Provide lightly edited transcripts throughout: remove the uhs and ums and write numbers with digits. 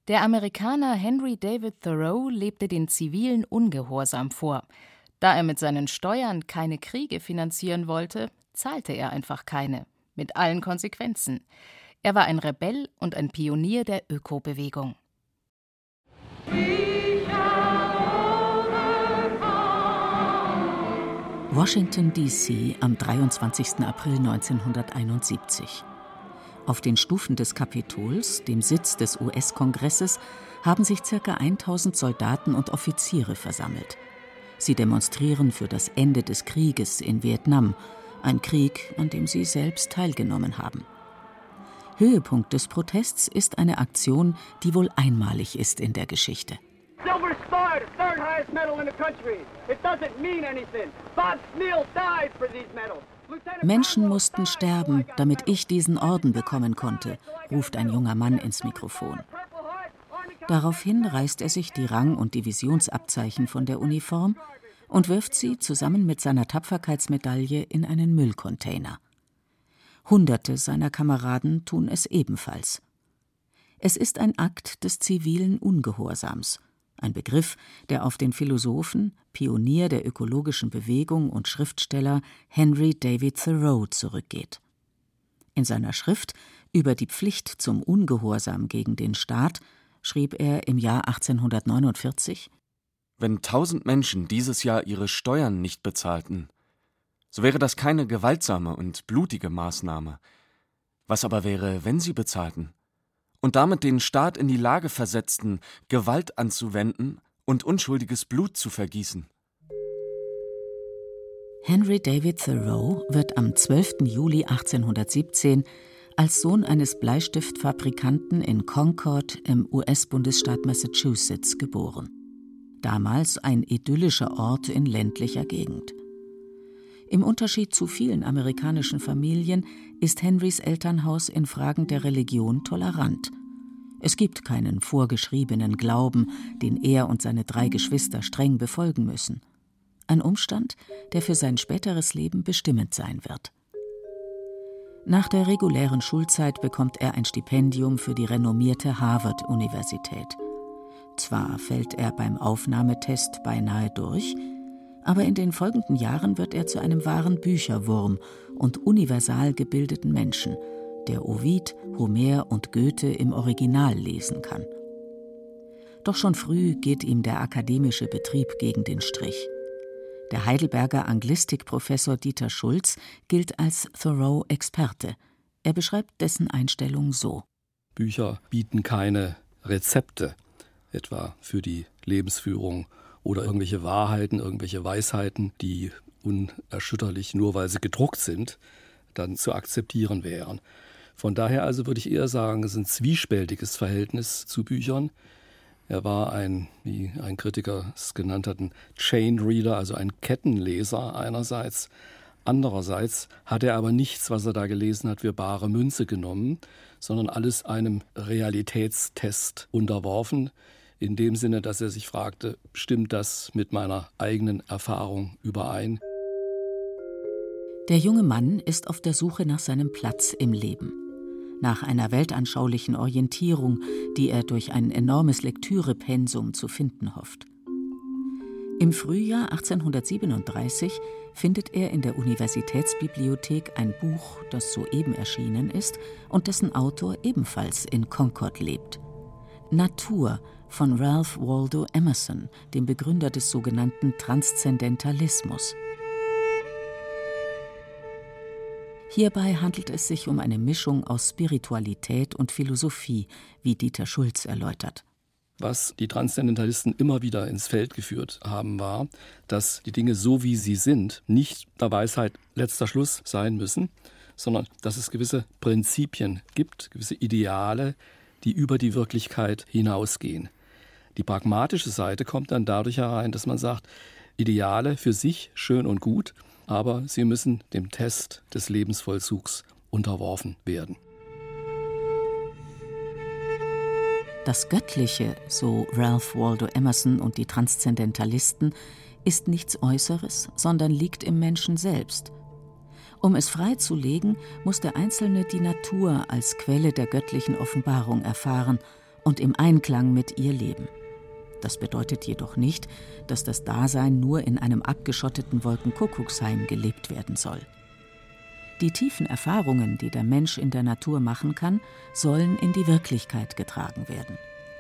Der Amerikaner Henry David Thoreau lebte den zivilen Ungehorsam vor. Da er mit seinen Steuern keine Kriege finanzieren wollte, zahlte er einfach keine, mit allen Konsequenzen. Er war ein Rebell und ein Pionier der Ökobewegung. Washington, D.C. am 23. April 1971. Auf den Stufen des Kapitols, dem Sitz des US-Kongresses, haben sich ca. 1000 Soldaten und Offiziere versammelt. Sie demonstrieren für das Ende des Krieges in Vietnam, ein Krieg, an dem sie selbst teilgenommen haben. Höhepunkt des Protests ist eine Aktion, die wohl einmalig ist in der Geschichte. Silver Star, the third highest medal in the country. It doesn't mean anything. Bob Sneal died for these medals. Menschen mussten sterben, damit ich diesen Orden bekommen konnte, ruft ein junger Mann ins Mikrofon. Daraufhin reißt er sich die Rang- und Divisionsabzeichen von der Uniform und wirft sie zusammen mit seiner Tapferkeitsmedaille in einen Müllcontainer. Hunderte seiner Kameraden tun es ebenfalls. Es ist ein Akt des zivilen Ungehorsams, ein Begriff, der auf den Philosophen, Pionier der ökologischen Bewegung und Schriftsteller Henry David Thoreau zurückgeht. In seiner Schrift über die Pflicht zum Ungehorsam gegen den Staat schrieb er im Jahr 1849: Wenn 1000 Menschen dieses Jahr ihre Steuern nicht bezahlten, so wäre das keine gewaltsame und blutige Maßnahme. Was aber wäre, wenn sie bezahlten und damit den Staat in die Lage versetzten, Gewalt anzuwenden und unschuldiges Blut zu vergießen? Henry David Thoreau wird am 12. Juli 1817 als Sohn eines Bleistiftfabrikanten in Concord im US-Bundesstaat Massachusetts geboren. Damals ein idyllischer Ort in ländlicher Gegend. Im Unterschied zu vielen amerikanischen Familien ist Henrys Elternhaus in Fragen der Religion tolerant. Es gibt keinen vorgeschriebenen Glauben, den er und seine 3 Geschwister streng befolgen müssen. Ein Umstand, der für sein späteres Leben bestimmend sein wird. Nach der regulären Schulzeit bekommt er ein Stipendium für die renommierte Harvard-Universität. Zwar fällt er beim Aufnahmetest beinahe durch, aber in den folgenden Jahren wird er zu einem wahren Bücherwurm und universal gebildeten Menschen, der Ovid, Homer und Goethe im Original lesen kann. Doch schon früh geht ihm der akademische Betrieb gegen den Strich. Der Heidelberger Anglistikprofessor Dieter Schulz gilt als Thoreau-Experte. Er beschreibt dessen Einstellung so: Bücher bieten keine Rezepte, etwa für die Lebensführung oder irgendwelche Wahrheiten, irgendwelche Weisheiten, die unerschütterlich, nur weil sie gedruckt sind, dann zu akzeptieren wären. Von daher also würde ich eher sagen, es ist ein zwiespältiges Verhältnis zu Büchern. Er war wie ein Kritiker es genannt hat, ein Chain Reader, also ein Kettenleser einerseits. Andererseits hat er aber nichts, was er da gelesen hat, für bare Münze genommen, sondern alles einem Realitätstest unterworfen, in dem Sinne, dass er sich fragte, stimmt das mit meiner eigenen Erfahrung überein? Der junge Mann ist auf der Suche nach seinem Platz im Leben. Nach einer weltanschaulichen Orientierung, die er durch ein enormes Lektürepensum zu finden hofft. Im Frühjahr 1837 findet er in der Universitätsbibliothek ein Buch, das soeben erschienen ist und dessen Autor ebenfalls in Concord lebt. Natur von Ralph Waldo Emerson, dem Begründer des sogenannten Transzendentalismus. Hierbei handelt es sich um eine Mischung aus Spiritualität und Philosophie, wie Dieter Schulz erläutert. Was die Transzendentalisten immer wieder ins Feld geführt haben, war, dass die Dinge so wie sie sind nicht der Weisheit letzter Schluss sein müssen, sondern dass es gewisse Prinzipien gibt, gewisse Ideale, die über die Wirklichkeit hinausgehen. Die pragmatische Seite kommt dann dadurch herein, dass man sagt, Ideale für sich schön und gut, aber sie müssen dem Test des Lebensvollzugs unterworfen werden. Das Göttliche, so Ralph Waldo Emerson und die Transzendentalisten, ist nichts Äußeres, sondern liegt im Menschen selbst. Um es freizulegen, muss der Einzelne die Natur als Quelle der göttlichen Offenbarung erfahren und im Einklang mit ihr leben. Das bedeutet jedoch nicht, dass das Dasein nur in einem abgeschotteten Wolkenkuckucksheim gelebt werden soll. Die tiefen Erfahrungen, die der Mensch in der Natur machen kann, sollen in die Wirklichkeit getragen werden.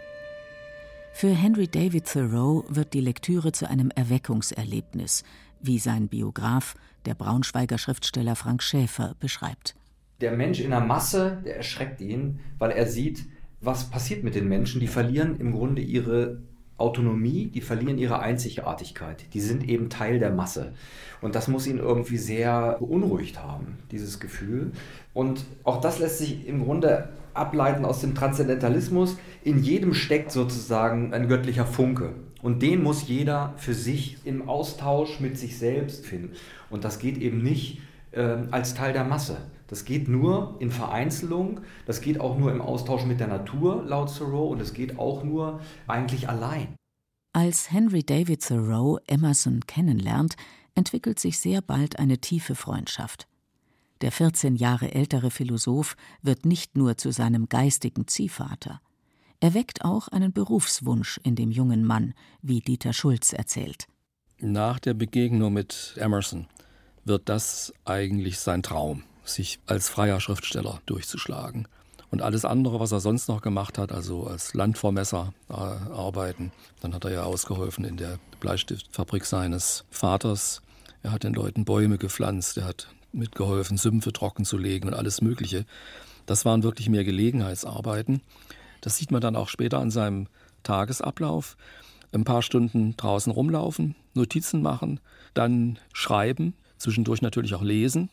Für Henry David Thoreau wird die Lektüre zu einem Erweckungserlebnis, wie sein Biograf, der Braunschweiger Schriftsteller Frank Schäfer, beschreibt. Der Mensch in der Masse, der erschreckt ihn, weil er sieht, was passiert mit den Menschen. Die verlieren im Grunde ihre Autonomie, die verlieren ihre Einzigartigkeit. Die sind eben Teil der Masse. Und das muss ihn irgendwie sehr beunruhigt haben, dieses Gefühl. Und auch das lässt sich im Grunde ableiten aus dem Transzendentalismus. In jedem steckt sozusagen ein göttlicher Funke. Und den muss jeder für sich im Austausch mit sich selbst finden. Und das geht eben nicht als Teil der Masse. Das geht nur in Vereinzelung, das geht auch nur im Austausch mit der Natur, laut Thoreau, und es geht auch nur eigentlich allein. Als Henry David Thoreau Emerson kennenlernt, entwickelt sich sehr bald eine tiefe Freundschaft. Der 14 Jahre ältere Philosoph wird nicht nur zu seinem geistigen Ziehvater. Er weckt auch einen Berufswunsch in dem jungen Mann, wie Dieter Schulz erzählt. Nach der Begegnung mit Emerson wird das eigentlich sein Traum, sich als freier Schriftsteller durchzuschlagen. Und alles andere, was er sonst noch gemacht hat, also als Landvermesser arbeiten, dann hat er ja ausgeholfen in der Bleistiftfabrik seines Vaters. Er hat den Leuten Bäume gepflanzt, er hat mitgeholfen, Sümpfe trocken zu legen und alles Mögliche. Das waren wirklich mehr Gelegenheitsarbeiten. Das sieht man dann auch später an seinem Tagesablauf. Ein paar Stunden draußen rumlaufen, Notizen machen, dann schreiben, zwischendurch natürlich auch lesen.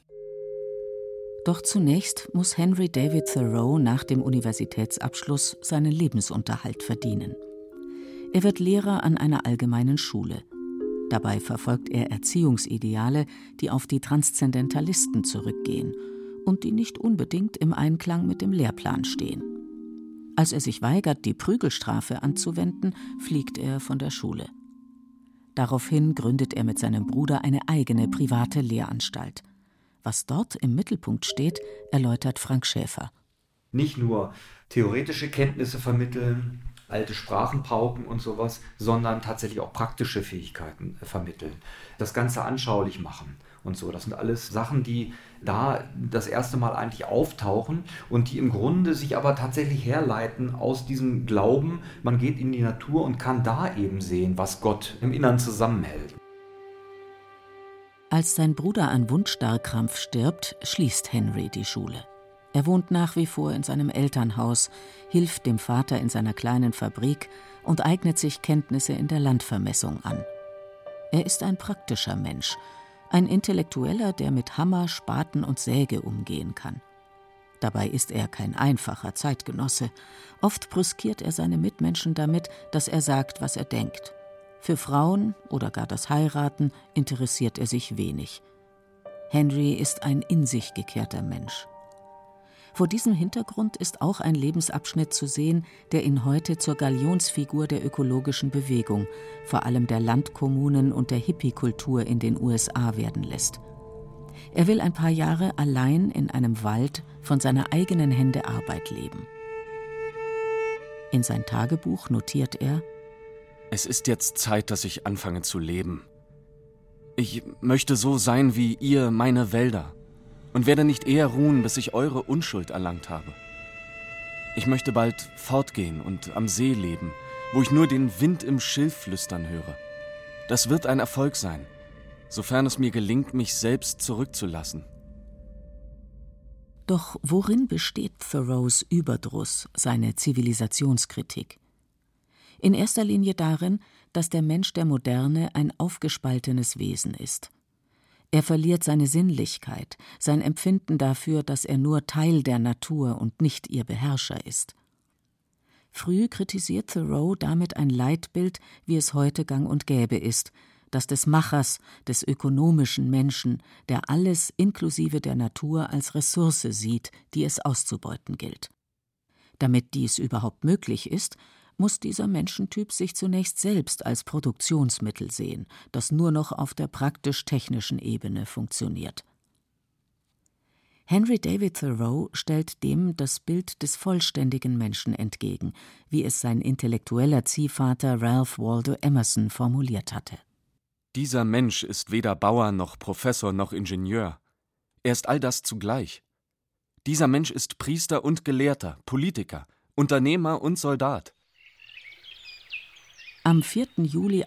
Doch zunächst muss Henry David Thoreau nach dem Universitätsabschluss seinen Lebensunterhalt verdienen. Er wird Lehrer an einer allgemeinen Schule. Dabei verfolgt er Erziehungsideale, die auf die Transzendentalisten zurückgehen und die nicht unbedingt im Einklang mit dem Lehrplan stehen. Als er sich weigert, die Prügelstrafe anzuwenden, fliegt er von der Schule. Daraufhin gründet er mit seinem Bruder eine eigene private Lehranstalt. Was dort im Mittelpunkt steht, erläutert Frank Schäfer. Nicht nur theoretische Kenntnisse vermitteln, alte Sprachen pauken und sowas, sondern tatsächlich auch praktische Fähigkeiten vermitteln. Das Ganze anschaulich machen und so. Das sind alles Sachen, die da das erste Mal eigentlich auftauchen und die im Grunde sich aber tatsächlich herleiten aus diesem Glauben, man geht in die Natur und kann da eben sehen, was Gott im Innern zusammenhält. Als sein Bruder an Wundstarrkrampf stirbt, schließt Henry die Schule. Er wohnt nach wie vor in seinem Elternhaus, hilft dem Vater in seiner kleinen Fabrik und eignet sich Kenntnisse in der Landvermessung an. Er ist ein praktischer Mensch, ein Intellektueller, der mit Hammer, Spaten und Säge umgehen kann. Dabei ist er kein einfacher Zeitgenosse. Oft brüskiert er seine Mitmenschen damit, dass er sagt, was er denkt. Für Frauen oder gar das Heiraten interessiert er sich wenig. Henry ist ein in sich gekehrter Mensch. Vor diesem Hintergrund ist auch ein Lebensabschnitt zu sehen, der ihn heute zur Galionsfigur der ökologischen Bewegung, vor allem der Landkommunen und der Hippie-Kultur in den USA werden lässt. Er will ein paar Jahre allein in einem Wald von seiner eigenen Hände Arbeit leben. In sein Tagebuch notiert er: Es ist jetzt Zeit, dass ich anfange zu leben. Ich möchte so sein wie ihr meine Wälder und werde nicht eher ruhen, bis ich eure Unschuld erlangt habe. Ich möchte bald fortgehen und am See leben, wo ich nur den Wind im Schilf flüstern höre. Das wird ein Erfolg sein, sofern es mir gelingt, mich selbst zurückzulassen. Doch worin besteht Thoreaus Überdruss, seine Zivilisationskritik? In erster Linie darin, dass der Mensch der Moderne ein aufgespaltenes Wesen ist. Er verliert seine Sinnlichkeit, sein Empfinden dafür, dass er nur Teil der Natur und nicht ihr Beherrscher ist. Früh kritisiert Thoreau damit ein Leitbild, wie es heute gang und gäbe ist, das des Machers, des ökonomischen Menschen, der alles inklusive der Natur als Ressource sieht, die es auszubeuten gilt. Damit dies überhaupt möglich ist, muss dieser Menschentyp sich zunächst selbst als Produktionsmittel sehen, das nur noch auf der praktisch-technischen Ebene funktioniert. Henry David Thoreau stellt dem das Bild des vollständigen Menschen entgegen, wie es sein intellektueller Ziehvater Ralph Waldo Emerson formuliert hatte. Dieser Mensch ist weder Bauer noch Professor noch Ingenieur. Er ist all das zugleich. Dieser Mensch ist Priester und Gelehrter, Politiker, Unternehmer und Soldat. Am 4. Juli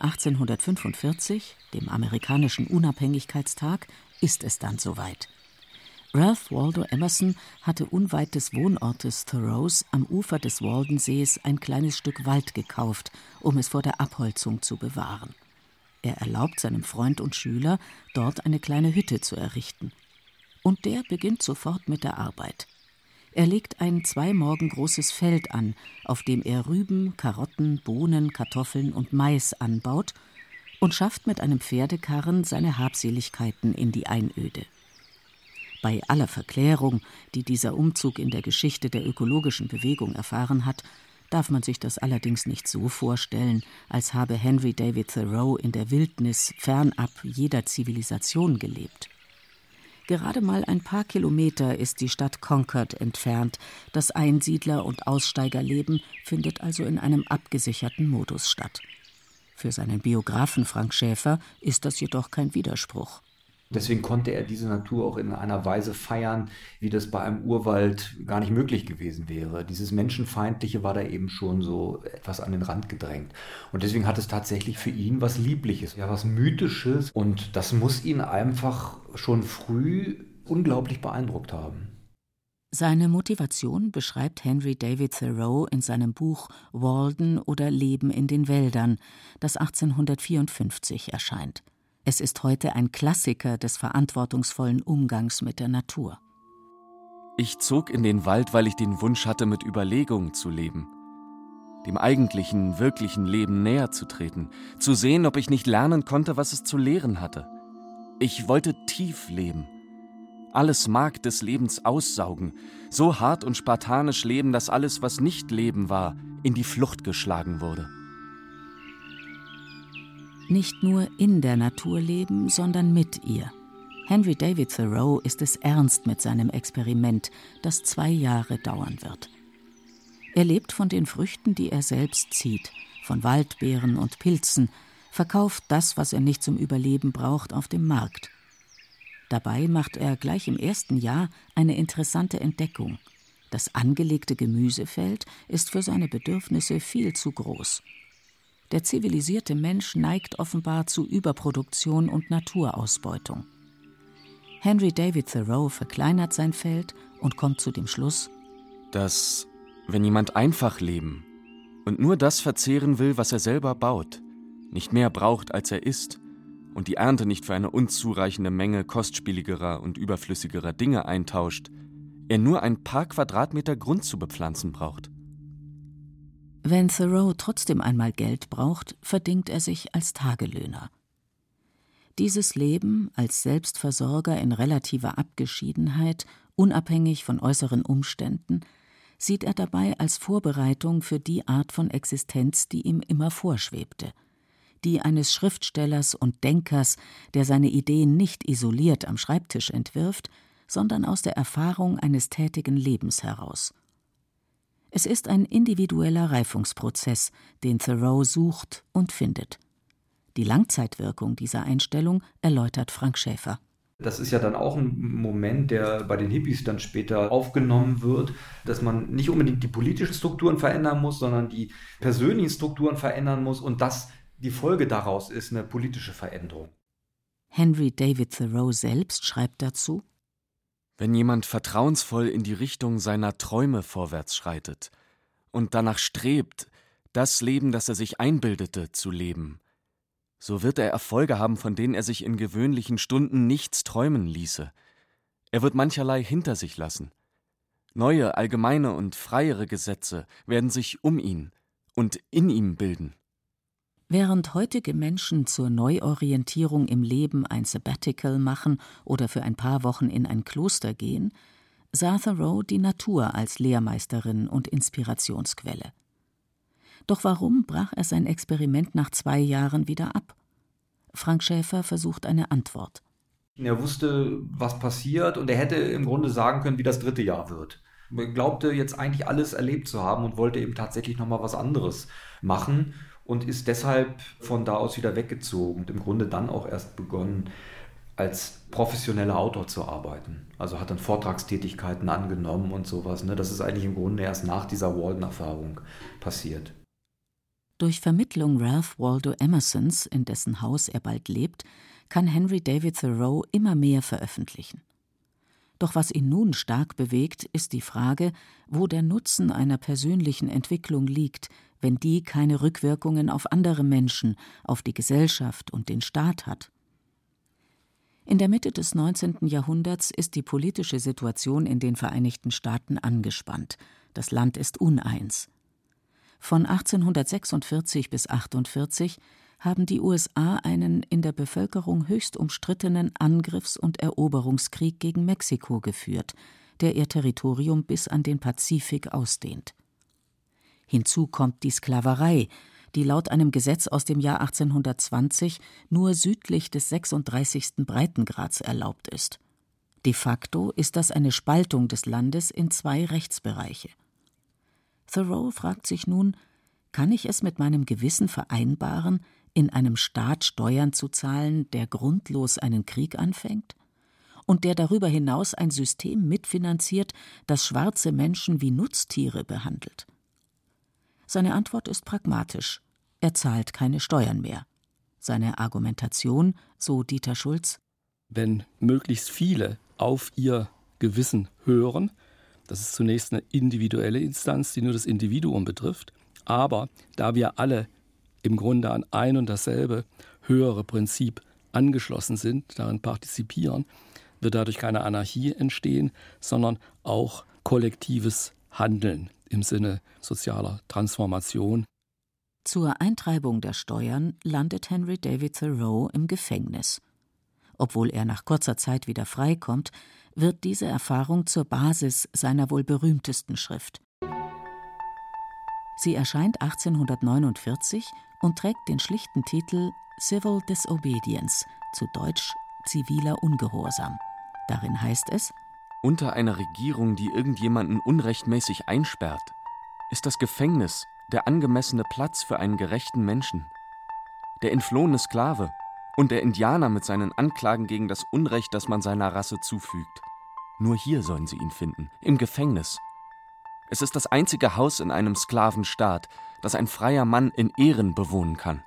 1845, dem amerikanischen Unabhängigkeitstag, ist es dann soweit. Ralph Waldo Emerson hatte unweit des Wohnortes Thoreaus am Ufer des Waldensees ein kleines Stück Wald gekauft, um es vor der Abholzung zu bewahren. Er erlaubt seinem Freund und Schüler, dort eine kleine Hütte zu errichten. Und der beginnt sofort mit der Arbeit. Er legt ein 2 Morgen großes Feld an, auf dem er Rüben, Karotten, Bohnen, Kartoffeln und Mais anbaut und schafft mit einem Pferdekarren seine Habseligkeiten in die Einöde. Bei aller Verklärung, die dieser Umzug in der Geschichte der ökologischen Bewegung erfahren hat, darf man sich das allerdings nicht so vorstellen, als habe Henry David Thoreau in der Wildnis fernab jeder Zivilisation gelebt. Gerade mal ein paar Kilometer ist die Stadt Concord entfernt. Das Einsiedler- und Aussteigerleben findet also in einem abgesicherten Modus statt. Für seinen Biografen Frank Schäfer ist das jedoch kein Widerspruch. Deswegen konnte er diese Natur auch in einer Weise feiern, wie das bei einem Urwald gar nicht möglich gewesen wäre. Dieses Menschenfeindliche war da eben schon so etwas an den Rand gedrängt. Und deswegen hat es tatsächlich für ihn was Liebliches, ja, was Mythisches. Und das muss ihn einfach schon früh unglaublich beeindruckt haben. Seine Motivation beschreibt Henry David Thoreau in seinem Buch Walden oder Leben in den Wäldern, das 1854 erscheint. Es ist heute ein Klassiker des verantwortungsvollen Umgangs mit der Natur. Ich zog in den Wald, weil ich den Wunsch hatte, mit Überlegung zu leben, dem eigentlichen, wirklichen Leben näher zu treten, zu sehen, ob ich nicht lernen konnte, was es zu lehren hatte. Ich wollte tief leben, alles Mark des Lebens aussaugen, so hart und spartanisch leben, dass alles, was nicht Leben war, in die Flucht geschlagen wurde. Nicht nur in der Natur leben, sondern mit ihr. Henry David Thoreau ist es ernst mit seinem Experiment, das 2 Jahre dauern wird. Er lebt von den Früchten, die er selbst zieht, von Waldbeeren und Pilzen, verkauft das, was er nicht zum Überleben braucht, auf dem Markt. Dabei macht er gleich im ersten Jahr eine interessante Entdeckung. Das angelegte Gemüsefeld ist für seine Bedürfnisse viel zu groß. Der zivilisierte Mensch neigt offenbar zu Überproduktion und Naturausbeutung. Henry David Thoreau verkleinert sein Feld und kommt zu dem Schluss, dass, wenn jemand einfach leben und nur das verzehren will, was er selber baut, nicht mehr braucht, als er isst, und die Ernte nicht für eine unzureichende Menge kostspieligerer und überflüssigerer Dinge eintauscht, er nur ein paar Quadratmeter Grund zu bepflanzen braucht. Wenn Thoreau trotzdem einmal Geld braucht, verdingt er sich als Tagelöhner. Dieses Leben als Selbstversorger in relativer Abgeschiedenheit, unabhängig von äußeren Umständen, sieht er dabei als Vorbereitung für die Art von Existenz, die ihm immer vorschwebte. Die eines Schriftstellers und Denkers, der seine Ideen nicht isoliert am Schreibtisch entwirft, sondern aus der Erfahrung eines tätigen Lebens heraus. Es ist ein individueller Reifungsprozess, den Thoreau sucht und findet. Die Langzeitwirkung dieser Einstellung erläutert Frank Schäfer. Das ist ja dann auch ein Moment, der bei den Hippies dann später aufgenommen wird, dass man nicht unbedingt die politischen Strukturen verändern muss, sondern die persönlichen Strukturen verändern muss und dass die Folge daraus ist eine politische Veränderung. Henry David Thoreau selbst schreibt dazu: Wenn jemand vertrauensvoll in die Richtung seiner Träume vorwärts schreitet und danach strebt, das Leben, das er sich einbildete, zu leben, so wird er Erfolge haben, von denen er sich in gewöhnlichen Stunden nichts träumen ließe. Er wird mancherlei hinter sich lassen. Neue, allgemeine und freiere Gesetze werden sich um ihn und in ihm bilden. Während heutige Menschen zur Neuorientierung im Leben ein Sabbatical machen oder für ein paar Wochen in ein Kloster gehen, sah Thoreau die Natur als Lehrmeisterin und Inspirationsquelle. Doch warum brach er sein Experiment nach 2 Jahren wieder ab? Frank Schäfer versucht eine Antwort. Er wusste, was passiert, und er hätte im Grunde sagen können, wie das 3. Jahr wird. Er glaubte jetzt eigentlich alles erlebt zu haben und wollte eben tatsächlich nochmal was anderes machen und ist deshalb von da aus wieder weggezogen und im Grunde dann auch erst begonnen, als professioneller Autor zu arbeiten. Also hat dann Vortragstätigkeiten angenommen und sowas. Das ist eigentlich im Grunde erst nach dieser Walden-Erfahrung passiert. Durch Vermittlung Ralph Waldo Emersons, in dessen Haus er bald lebt, kann Henry David Thoreau immer mehr veröffentlichen. Doch was ihn nun stark bewegt, ist die Frage, wo der Nutzen einer persönlichen Entwicklung liegt, wenn die keine Rückwirkungen auf andere Menschen, auf die Gesellschaft und den Staat hat. In der Mitte des 19. Jahrhunderts ist die politische Situation in den Vereinigten Staaten angespannt. Das Land ist uneins. Von 1846 bis 1848 haben die USA einen in der Bevölkerung höchst umstrittenen Angriffs- und Eroberungskrieg gegen Mexiko geführt, der ihr Territorium bis an den Pazifik ausdehnt. Hinzu kommt die Sklaverei, die laut einem Gesetz aus dem Jahr 1820 nur südlich des 36. Breitengrads erlaubt ist. De facto ist das eine Spaltung des Landes in 2 Rechtsbereiche. Thoreau fragt sich nun, kann ich es mit meinem Gewissen vereinbaren, in einem Staat Steuern zu zahlen, der grundlos einen Krieg anfängt? Und der darüber hinaus ein System mitfinanziert, das schwarze Menschen wie Nutztiere behandelt? Seine Antwort ist pragmatisch. Er zahlt keine Steuern mehr. Seine Argumentation, so Dieter Schulz: Wenn möglichst viele auf ihr Gewissen hören, das ist zunächst eine individuelle Instanz, die nur das Individuum betrifft, aber da wir alle im Grunde an ein und dasselbe höhere Prinzip angeschlossen sind, daran partizipieren, wird dadurch keine Anarchie entstehen, sondern auch kollektives Handeln im Sinne sozialer Transformation. Zur Eintreibung der Steuern landet Henry David Thoreau im Gefängnis. Obwohl er nach kurzer Zeit wieder freikommt, wird diese Erfahrung zur Basis seiner wohl berühmtesten Schrift. Sie erscheint 1849 und trägt den schlichten Titel Civil Disobedience, zu Deutsch ziviler Ungehorsam. Darin heißt es: Unter einer Regierung, die irgendjemanden unrechtmäßig einsperrt, ist das Gefängnis der angemessene Platz für einen gerechten Menschen. Der entflohene Sklave und der Indianer mit seinen Anklagen gegen das Unrecht, das man seiner Rasse zufügt. Nur hier sollen sie ihn finden, im Gefängnis. Es ist das einzige Haus in einem Sklavenstaat, das ein freier Mann in Ehren bewohnen kann.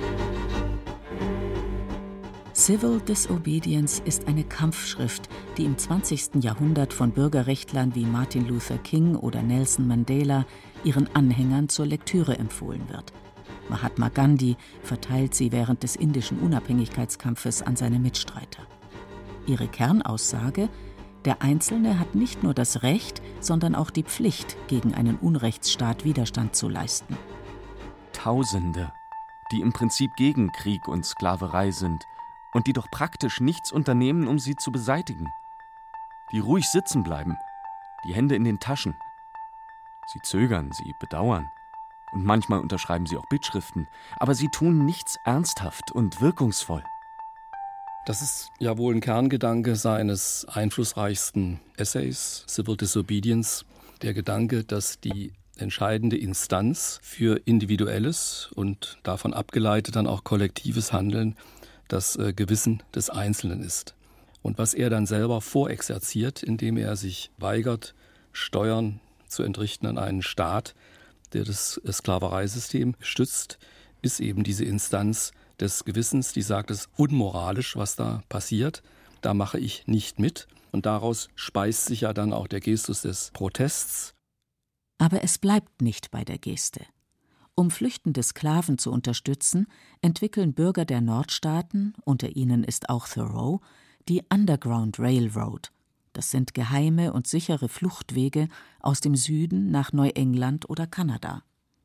Civil Disobedience ist eine Kampfschrift, die im 20. Jahrhundert von Bürgerrechtlern wie Martin Luther King oder Nelson Mandela ihren Anhängern zur Lektüre empfohlen wird. Mahatma Gandhi verteilt sie während des indischen Unabhängigkeitskampfes an seine Mitstreiter. Ihre Kernaussage: Der Einzelne hat nicht nur das Recht, sondern auch die Pflicht, gegen einen Unrechtsstaat Widerstand zu leisten. Tausende, die im Prinzip gegen Krieg und Sklaverei sind und die doch praktisch nichts unternehmen, um sie zu beseitigen. Die ruhig sitzen bleiben, die Hände in den Taschen. Sie zögern, sie bedauern und manchmal unterschreiben sie auch Bittschriften, aber sie tun nichts ernsthaft und wirkungsvoll. Das ist ja wohl ein Kerngedanke seines einflussreichsten Essays, Civil Disobedience, der Gedanke, dass die entscheidende Instanz für individuelles und davon abgeleitet dann auch kollektives Handeln das Gewissen des Einzelnen ist. Und was er dann selber vorexerziert, indem er sich weigert, Steuern zu entrichten an einen Staat, der das Sklavereisystem stützt, ist eben diese Instanz des Gewissens, die sagt, es ist unmoralisch, was da passiert, da mache ich nicht mit. Und daraus speist sich ja dann auch der Gestus des Protests. Aber es bleibt nicht bei der Geste. Um flüchtende Sklaven zu unterstützen, entwickeln Bürger der Nordstaaten, unter ihnen ist auch Thoreau, die Underground Railroad. Das sind geheime und sichere Fluchtwege aus dem Süden nach Neuengland oder Kanada.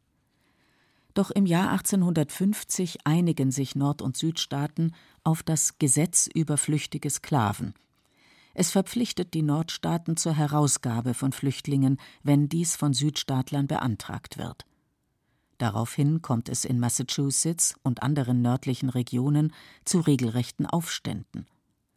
Doch im Jahr 1850 einigen sich Nord- und Südstaaten auf das Gesetz über flüchtige Sklaven. Es verpflichtet die Nordstaaten zur Herausgabe von Flüchtlingen, wenn dies von Südstaatlern beantragt wird. Daraufhin kommt es in Massachusetts und anderen nördlichen Regionen zu regelrechten Aufständen.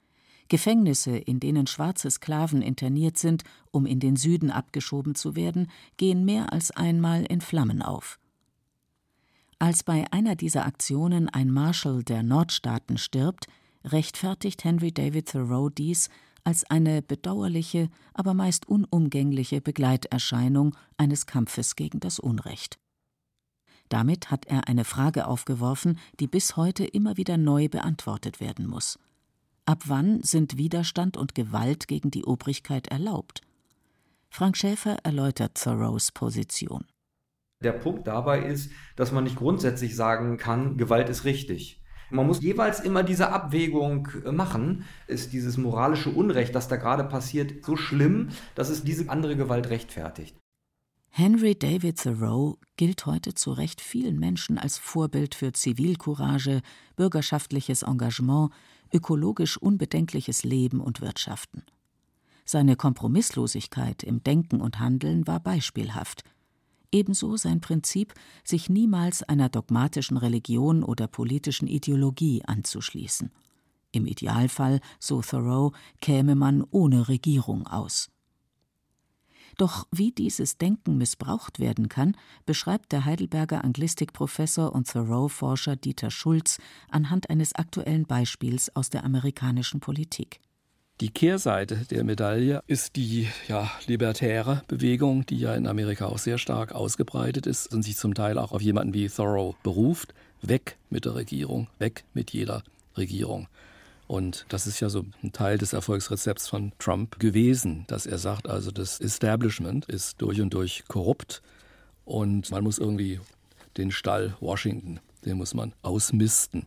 Gefängnisse, in denen schwarze Sklaven interniert sind, um in den Süden abgeschoben zu werden, gehen mehr als einmal in Flammen auf. Als bei einer dieser Aktionen ein Marschall der Nordstaaten stirbt, rechtfertigt Henry David Thoreau dies als eine bedauerliche, aber meist unumgängliche Begleiterscheinung eines Kampfes gegen das Unrecht. Damit hat er eine Frage aufgeworfen, die bis heute immer wieder neu beantwortet werden muss. Ab wann sind Widerstand und Gewalt gegen die Obrigkeit erlaubt? Frank Schäfer erläutert Thoreaus Position. Der Punkt dabei ist, dass man nicht grundsätzlich sagen kann, Gewalt ist richtig. Man muss jeweils immer diese Abwägung machen. Ist dieses moralische Unrecht, das da gerade passiert, so schlimm, dass es diese andere Gewalt rechtfertigt? Henry David Thoreau gilt heute zu Recht vielen Menschen als Vorbild für Zivilcourage, bürgerschaftliches Engagement, ökologisch unbedenkliches Leben und Wirtschaften. Seine Kompromisslosigkeit im Denken und Handeln war beispielhaft. Ebenso sein Prinzip, sich niemals einer dogmatischen Religion oder politischen Ideologie anzuschließen. Im Idealfall, so Thoreau, käme man ohne Regierung aus. Doch wie dieses Denken missbraucht werden kann, beschreibt der Heidelberger Anglistikprofessor und Thoreau-Forscher Dieter Schulz anhand eines aktuellen Beispiels aus der amerikanischen Politik. Die Kehrseite der Medaille ist die libertäre Bewegung, die ja in Amerika auch sehr stark ausgebreitet ist und sich zum Teil auch auf jemanden wie Thoreau beruft. Weg mit der Regierung, weg mit jeder Regierung. Und das ist ja so ein Teil des Erfolgsrezepts von Trump gewesen, dass er sagt, also das Establishment ist durch und durch korrupt und man muss irgendwie den Stall Washington, den muss man ausmisten.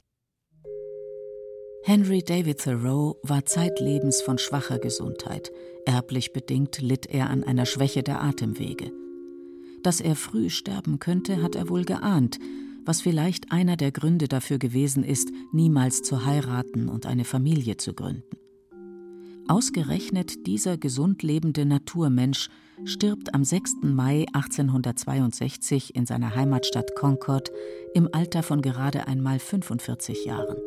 Henry David Thoreau war zeitlebens von schwacher Gesundheit. Erblich bedingt litt er an einer Schwäche der Atemwege. Dass er früh sterben könnte, hat er wohl geahnt, was vielleicht einer der Gründe dafür gewesen ist, niemals zu heiraten und eine Familie zu gründen. Ausgerechnet dieser gesund lebende Naturmensch stirbt am 6. Mai 1862 in seiner Heimatstadt Concord im Alter von gerade einmal 45 Jahren.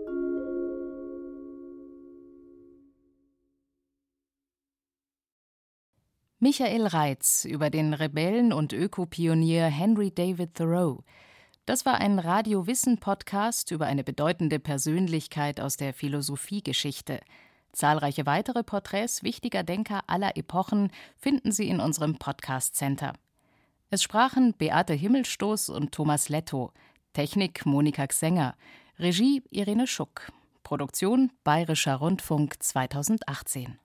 Michael Reitz über den Rebellen und Ökopionier Henry David Thoreau. Das war ein Radio-Wissen-Podcast über eine bedeutende Persönlichkeit aus der Philosophiegeschichte. Zahlreiche weitere Porträts wichtiger Denker aller Epochen finden Sie in unserem Podcast-Center. Es sprachen Beate Himmelstoß und Thomas Lettow, Technik Monika Xenger, Regie Irene Schuck, Produktion Bayerischer Rundfunk 2018.